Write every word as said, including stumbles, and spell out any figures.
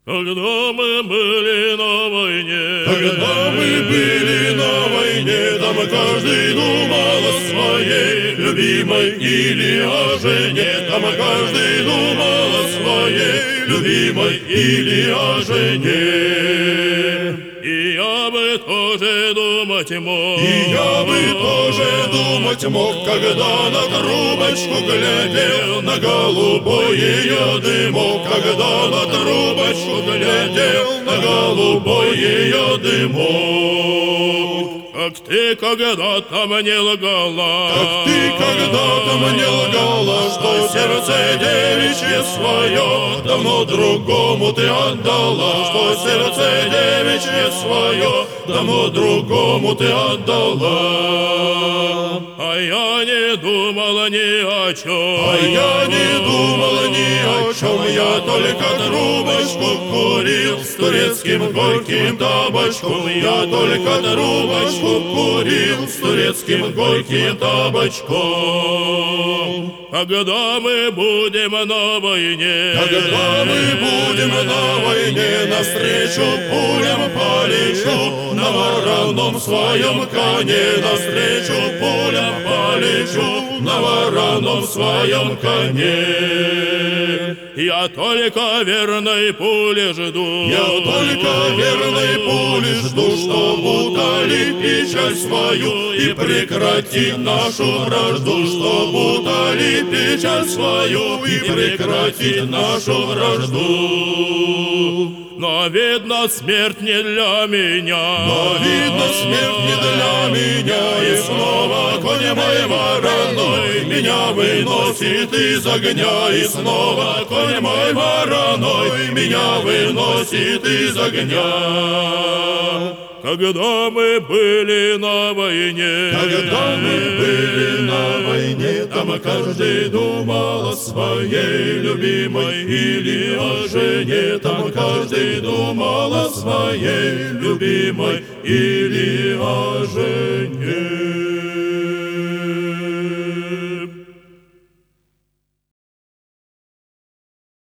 Когда мы были на войне, Когда мы были на войне, там каждый думал о своей любимой или о жене. Там каждый думал о своей любимой или о жене. И я бы тоже думать мог, И я бы тоже думать мог, когда на трубочку глядел, на голубой ее дымок. Когда на трубочку глядел, на голубой ее дымок. как ты когда-то мне лгала, Как ты когда-то мне лгала, что сердце девичье свое давно другому ты отдала, что сердце девичье свое давно другому ты отдала. а я не думала ни о чем, А я не думала ни о чем, я только трубочку курил с турецким горьким табачком. Я только трубочку курил с турецким горьким табачком. Когда мы будем на войне, Когда мы будем на войне, навстречу пулям полечу, на вороном своем коне, навстречу пулям полечу, на вороном своем коне. Я только верной пули жду, Я только верной пули жду, чтоб утолить печаль свою и прекратить нашу вражду, чтоб утолить печаль свою и прекратить нашу вражду. но видно смерть не для меня, Но видно смерть не для меня, и снова конь мой вороной меня выносит из огня, и снова конь мой вороной меня выносит из огня. Когда мы были на войне, Когда мы были на войне, там каждый думал о своей любимой или о жене. Там каждый думал о своей любимой или о жене.